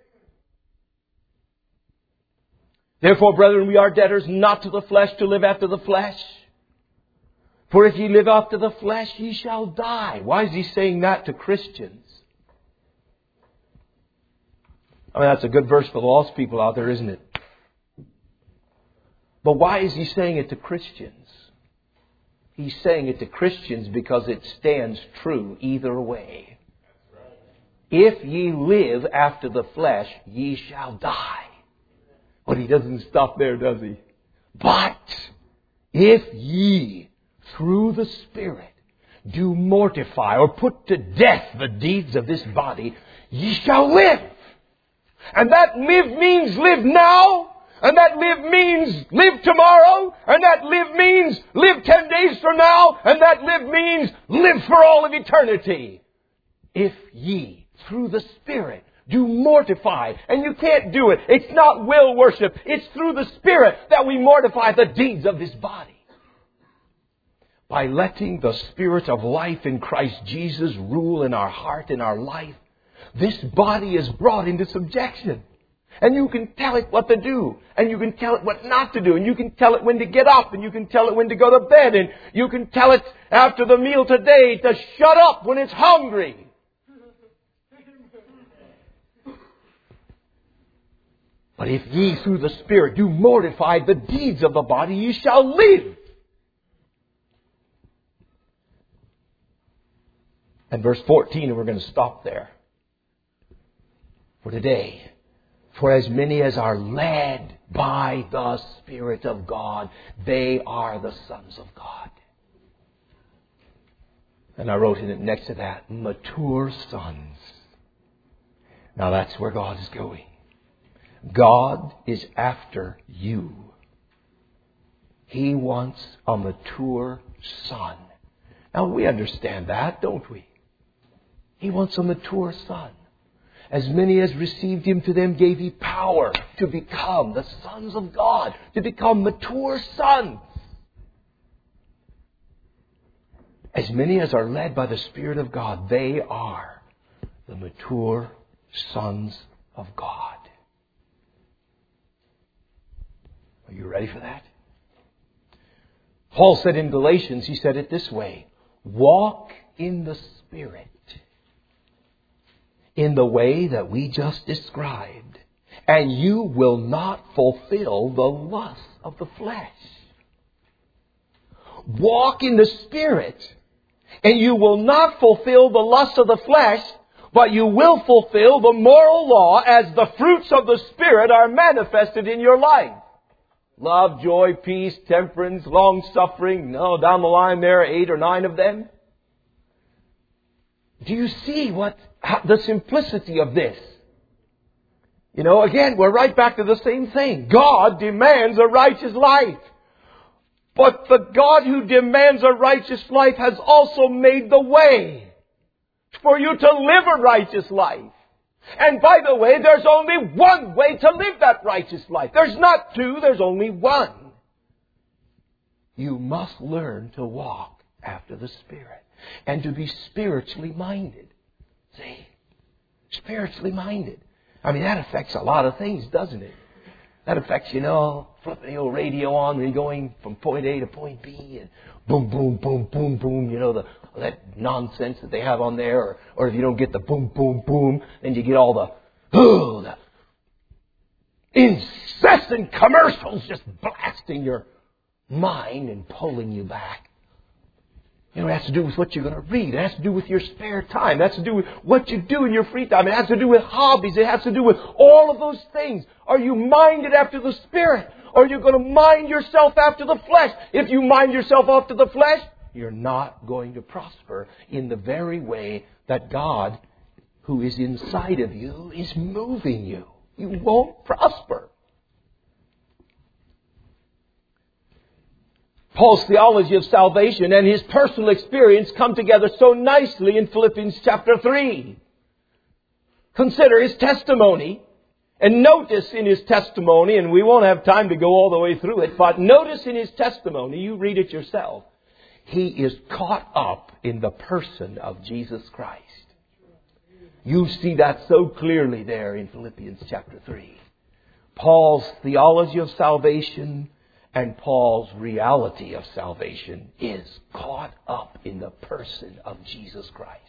Speaker 1: Therefore, brethren, we are debtors not to the flesh to live after the flesh. For if ye live after the flesh, ye shall die. Why is he saying that to Christians? I mean, that's a good verse for the lost people out there, isn't it? But why is he saying it to Christians? He's saying it to Christians because it stands true either way. If ye live after the flesh, ye shall die. But he doesn't stop there, does he? But if ye, through the Spirit, do mortify or put to death the deeds of this body, ye shall live. And that live means live now. And that live means live tomorrow. And that live means live ten days from now. And that live means live for all of eternity. If ye, through the Spirit, do mortify. And you can't do it. It's not will worship. It's through the Spirit that we mortify the deeds of this body. By letting the Spirit of life in Christ Jesus rule in our heart, in our life, this body is brought into subjection. And you can tell it what to do. And you can tell it what not to do. And you can tell it when to get up. And you can tell it when to go to bed. And you can tell it after the meal today to shut up when it's hungry. But if ye through the Spirit do mortify the deeds of the body, ye shall live. And verse fourteen, and we're going to stop there for today. For as many as are led by the Spirit of God, they are the sons of God. And I wrote in it next to that, mature sons. Now that's where God is going. God is after you. He wants a mature son Now, we understand that, don't we? He wants a mature son. As many as received Him, to them gave He power to become the sons of God, to become mature sons. As many as are led by the Spirit of God, they are the mature sons of God. Are you ready for that? Paul said in Galatians, he said it this way: walk in the Spirit, in the way that we just described, and you will not fulfill the lusts of the flesh. Walk in the Spirit, and you will not fulfill the lusts of the flesh, but you will fulfill the moral law as the fruits of the Spirit are manifested in your life. Love, joy, peace, temperance, long-suffering. No, down the line there are eight or nine of them. Do you see what how, the simplicity of this? You know, again, we're right back to the same thing. God demands a righteous life. But the God who demands a righteous life has also made the way for you to live a righteous life. And by the way, there's only one way to live that righteous life. There's not two, there's only one. You must learn to walk after the Spirit and to be spiritually minded. See? Spiritually minded. I mean, that affects a lot of things, doesn't it? That affects, you know, flipping the old radio on when you're going from point A to point B and boom, boom, boom, boom, boom, you know, the that nonsense that they have on there. Or, or if you don't get the boom, boom, boom, then you get all the, oh, the incessant commercials just blasting your mind and pulling you back. You know, it has to do with what you're going to read. It has to do with your spare time. It has to do with what you do in your free time. It has to do with hobbies. It has to do with all of those things. Are you minded after the Spirit? Or are you going to mind yourself after the flesh? If you mind yourself after the flesh, you're not going to prosper in the very way that God, who is inside of you, is moving you. You won't prosper. Paul's theology of salvation and his personal experience come together so nicely in Philippians chapter three. Consider his testimony and notice in his testimony, and we won't have time to go all the way through it, but notice in his testimony, you read it yourself, he is caught up in the person of Jesus Christ. You see that so clearly there in Philippians chapter three. Paul's theology of salvation and Paul's reality of salvation is caught up in the person of Jesus Christ.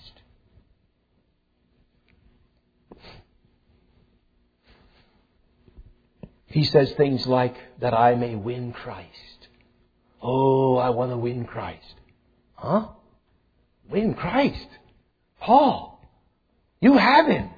Speaker 1: He says things like, that I may win Christ. Oh, I want to win Christ. Huh? Win Christ? Paul, you have Him.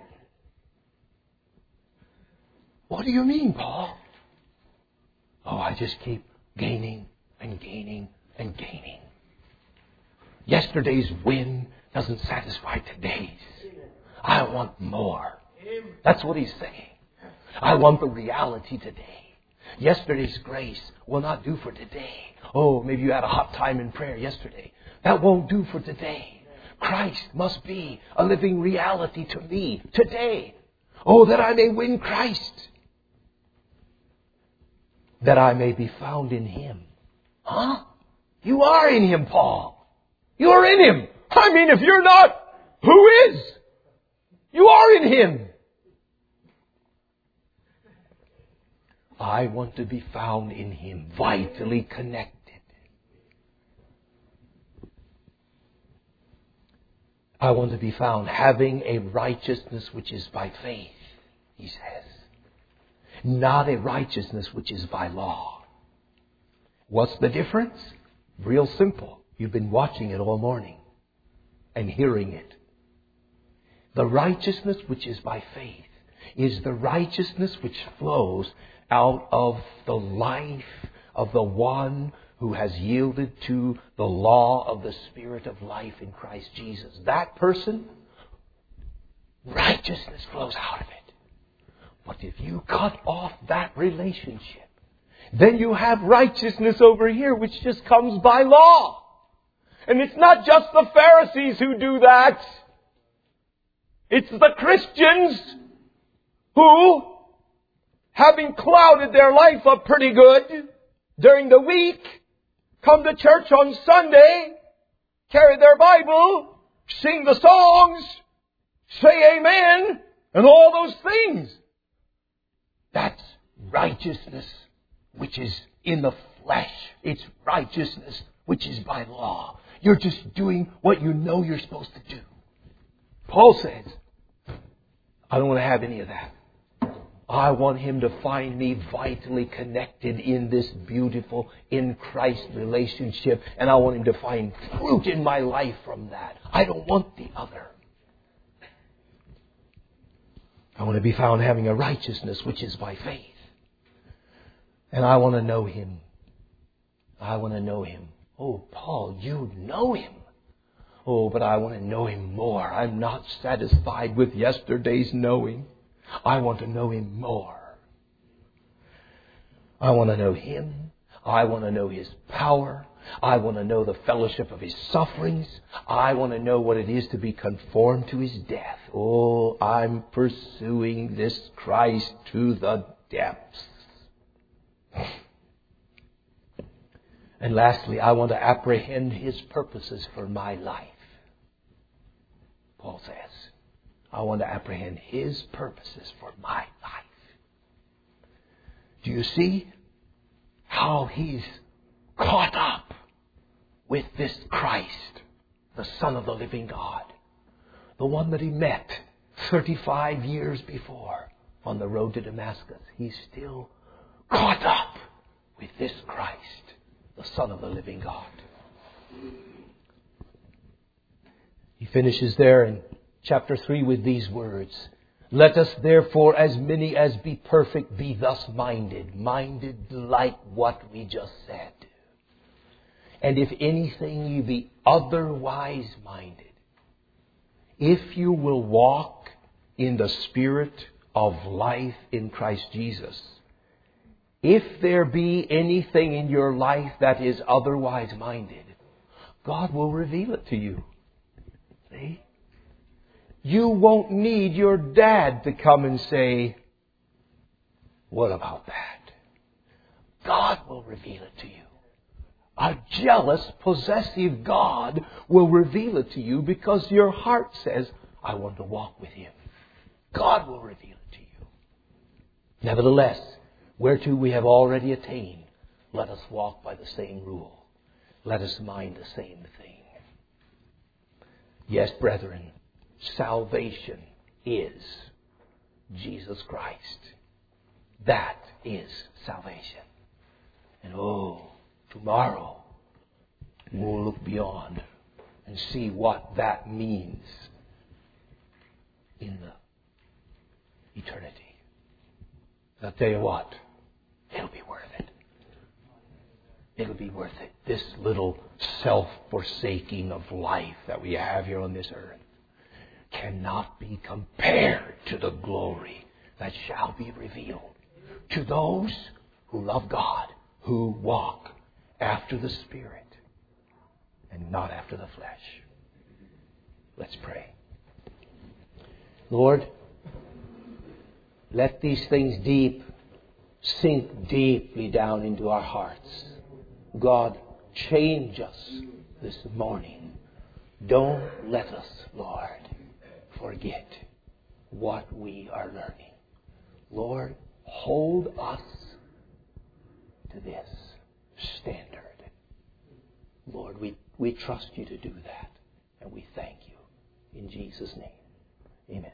Speaker 1: What do you mean, Paul? Oh, I just keep gaining and gaining and gaining. Yesterday's win doesn't satisfy today's. I want more. That's what he's saying. I want the reality today. Yesterday's grace will not do for today. Oh, maybe you had a hot time in prayer yesterday. That won't do for today. Christ must be a living reality to me today. Oh, that I may win Christ. That I may be found in Him. Huh? You are in Him, Paul. You are in Him. I mean, if you're not, who is? You are in Him. I want to be found in Him, vitally connected. I want to be found having a righteousness which is by faith, he says. Not a righteousness which is by law. What's the difference? Real simple. You've been watching it all morning and hearing it. The righteousness which is by faith is the righteousness which flows out of the life of the one who has yielded to the law of the Spirit of life in Christ Jesus. That person, righteousness flows out of it. But if you cut off that relationship, then you have righteousness over here which just comes by law. And it's not just the Pharisees who do that. It's the Christians who, having clouded their life up pretty good during the week, come to church on Sunday, carry their Bible, sing the songs, say amen, and all those things. That's righteousness which is in the flesh. It's righteousness which is by law. You're just doing what you know you're supposed to do. Paul says, I don't want to have any of that. I want Him to find me vitally connected in this beautiful, in Christ relationship. And I want Him to find fruit in my life from that. I don't want the other. I want to be found having a righteousness which is by faith. And I want to know Him. I want to know Him. Oh, Paul, you know Him. Oh, but I want to know Him more. I'm not satisfied with yesterday's knowing. I want to know Him more. I want to know Him. I want to know His power. I want to know the fellowship of His sufferings. I want to know what it is to be conformed to His death. Oh, I'm pursuing this Christ to the depths. And lastly, I want to apprehend His purposes for my life. Paul says, I want to apprehend His purposes for my life. Do you see how he's caught up with this Christ, the Son of the living God, the one that he met thirty-five years before on the road to Damascus? He's still caught up with this Christ, the Son of the living God. He finishes there in chapter three with these words. Let us therefore, as many as be perfect, be thus minded. Minded like what we just said. And if anything you be otherwise minded, if you will walk in the spirit of life in Christ Jesus, if there be anything in your life that is otherwise minded, God will reveal it to you. See? You won't need your dad to come and say, what about that? God will reveal it to you. A jealous, possessive God will reveal it to you because your heart says, I want to walk with Him. God will reveal it to you. Nevertheless, whereto we have already attained, let us walk by the same rule. Let us mind the same thing. Yes, brethren, salvation is Jesus Christ. That is salvation. And oh, tomorrow we'll look beyond and see what that means in the eternity. I'll tell you what, it'll be worth it. It'll be worth it. This little self-forsaking of life that we have here on this earth cannot be compared to the glory that shall be revealed to those who love God, who walk after the Spirit and not after the flesh. Let's pray. Lord, let these things deep sink deeply down into our hearts. God, change us this morning. Don't let us, Lord, forget what we are learning. Lord, hold us to this standard. Lord, we, we trust You to do that. And we thank You. In Jesus' name. Amen.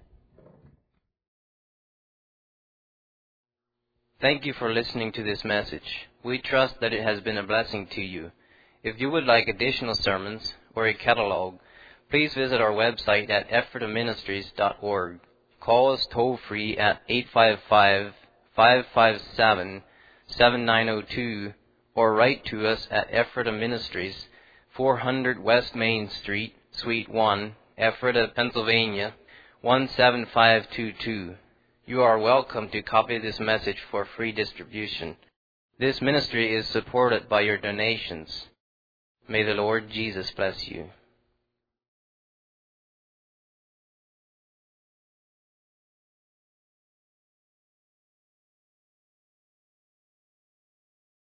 Speaker 2: Thank you for listening to this message. We trust that it has been a blessing to you. If you would like additional sermons or a catalog, please visit our website at ephrata ministries dot org. Call us toll-free at eight five five, five five seven, seven nine zero two or write to us at Ephrata Ministries, four hundred West Main Street, Suite one, Ephrata, Pennsylvania, one seven five two two. You are welcome to copy this message for free distribution. This ministry is supported by your donations. May the Lord Jesus bless you.